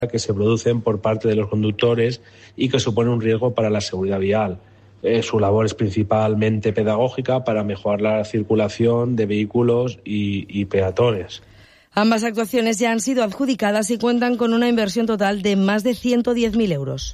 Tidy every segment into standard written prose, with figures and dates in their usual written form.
que se producen por parte de los conductores y que suponen un riesgo para la seguridad vial. Su labor es principalmente pedagógica para mejorar la circulación de vehículos y peatones. Ambas actuaciones ya han sido adjudicadas y cuentan con una inversión total de más de 110.000 euros.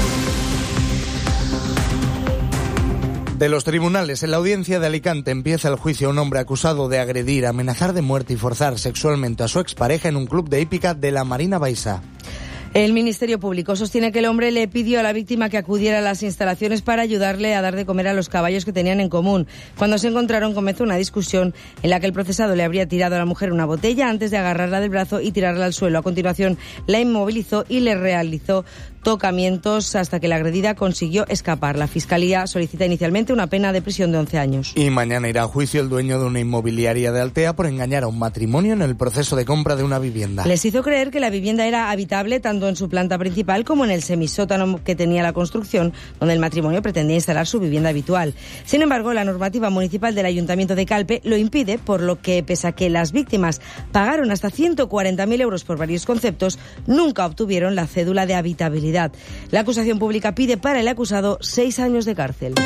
De los tribunales, en la audiencia de Alicante empieza el juicio a un hombre acusado de agredir, amenazar de muerte y forzar sexualmente a su expareja en un club de hípica de la Marina Baixa. El Ministerio Público sostiene que el hombre le pidió a la víctima que acudiera a las instalaciones para ayudarle a dar de comer a los caballos que tenían en común. Cuando se encontraron comenzó una discusión en la que el procesado le habría tirado a la mujer una botella antes de agarrarla del brazo y tirarla al suelo. A continuación la inmovilizó y le realizó tocamientos hasta que la agredida consiguió escapar. La Fiscalía solicita inicialmente una pena de prisión de 11 años. Y mañana irá a juicio el dueño de una inmobiliaria de Altea por engañar a un matrimonio en el proceso de compra de una vivienda. Les hizo creer que la vivienda era habitable tanto en su planta principal como en el semisótano que tenía la construcción, donde el matrimonio pretendía instalar su vivienda habitual. Sin embargo, la normativa municipal del Ayuntamiento de Calpe lo impide, por lo que, pese a que las víctimas pagaron hasta 140.000 euros por varios conceptos, nunca obtuvieron la cédula de habitabilidad. La acusación pública pide para el acusado 6 años de cárcel.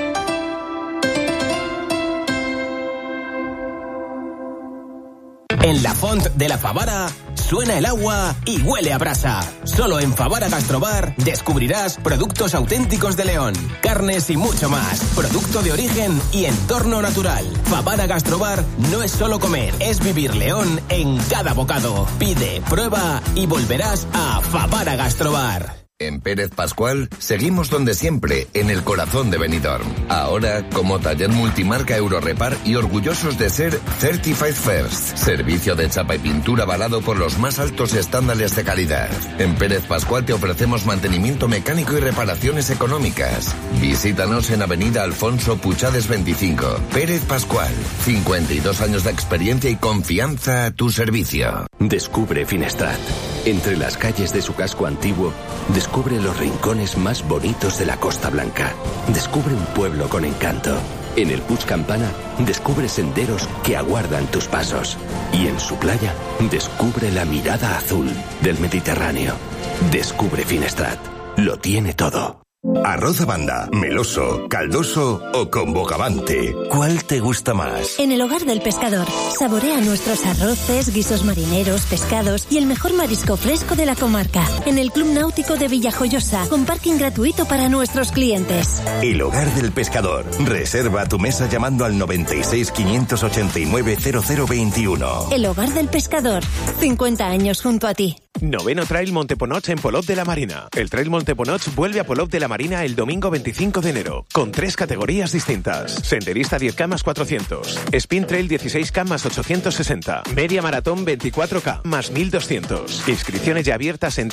En la Font de la Favara suena el agua y huele a brasa. Solo en Favara Gastrobar descubrirás productos auténticos de León, carnes y mucho más. Producto de origen y entorno natural. Favara Gastrobar no es solo comer, es vivir León en cada bocado. Pide, prueba y volverás a Favara Gastrobar. En Pérez Pascual seguimos donde siempre, en el corazón de Benidorm. Ahora como taller multimarca Eurorepar y orgullosos de ser Certified First. Servicio de chapa y pintura avalado por los más altos estándares de calidad. En Pérez Pascual te ofrecemos mantenimiento mecánico y reparaciones económicas. Visítanos en Avenida Alfonso Puchades 25. Pérez Pascual, 52 años de experiencia y confianza a tu servicio. Descubre Finestrat. Entre las calles de su casco antiguo, descubre los rincones más bonitos de la Costa Blanca. Descubre un pueblo con encanto. En el Puig Campana, descubre senderos que aguardan tus pasos. Y en su playa, descubre la mirada azul del Mediterráneo. Descubre Finestrat. Lo tiene todo. Arroz a banda, meloso, caldoso o con bogavante. ¿Cuál te gusta más? En el Hogar del Pescador, saborea nuestros arroces, guisos marineros, pescados y el mejor marisco fresco de la comarca. En el Club Náutico de Villajoyosa, con parking gratuito para nuestros clientes. El Hogar del Pescador. Reserva tu mesa llamando al 96 589 0021. El Hogar del Pescador, 50 años junto a ti. Noveno Trail Monteponoch en Polop de la Marina. El Trail Monteponoch vuelve a Polop de la Marina el domingo 25 de enero, con 3 categorías distintas. Senderista 10K más 400, Spin Trail 16K más 860, Media Maratón 24K más 1200. Inscripciones ya abiertas en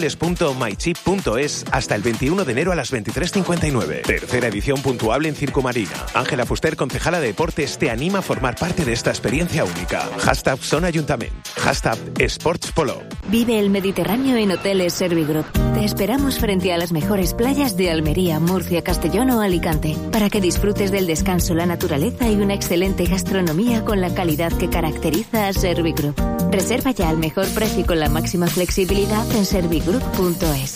www.mychip.es hasta el 21 de enero a las 23:59. Tercera edición puntuable en Circumarina. Ángela Fuster, concejala de Deportes, te anima a formar parte de esta experiencia única. Hashtag Son Ayuntament. Hashtag Sports Polop. Vive el Mediterráneo en Hoteles Servigroup. Te esperamos frente a las mejores playas de Almería, Murcia, Castellón o Alicante, para que disfrutes del descanso, la naturaleza y una excelente gastronomía con la calidad que caracteriza a Servigroup. Reserva ya al mejor precio y con la máxima flexibilidad en servigroup.es.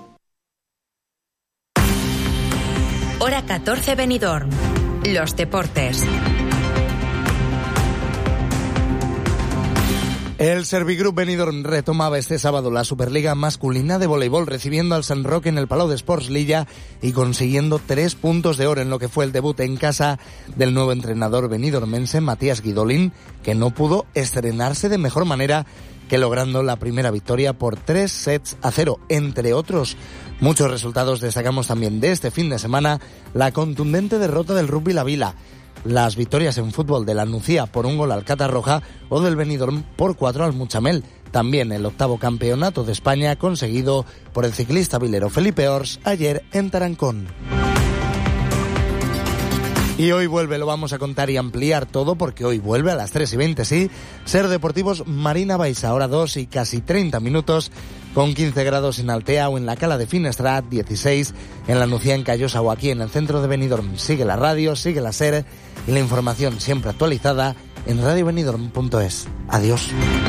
Hora 14 Benidorm. Los deportes. El Servigroup Benidorm retomaba este sábado la Superliga masculina de voleibol, recibiendo al Sant Roque en el Palau d'Esports Lilla y consiguiendo 3 puntos de oro en lo que fue el debut en casa del nuevo entrenador benidormense Matías Guidolín, que no pudo estrenarse de mejor manera que logrando la primera victoria por 3-0. Entre otros muchos resultados, destacamos también de este fin de semana la contundente derrota del Rugby La Vila, las victorias en fútbol de la Nucía por 1 gol al Catarroja o del Benidorm por 4 al Muchamel. También el 8º campeonato de España conseguido por el ciclista vilero Felipe Ors ayer en Tarancón. Y hoy vuelve, lo vamos a contar y ampliar todo, porque hoy vuelve a las 3:20, sí, Ser Deportivos Marina Baixa, hora 2 y casi 30 minutos, con 15 grados en Altea o en la Cala de Finestrat, 16 en la Nucía, en Callosa o aquí en el centro de Benidorm. Sigue la radio, sigue la SER y la información siempre actualizada en radiobenidorm.es. Adiós.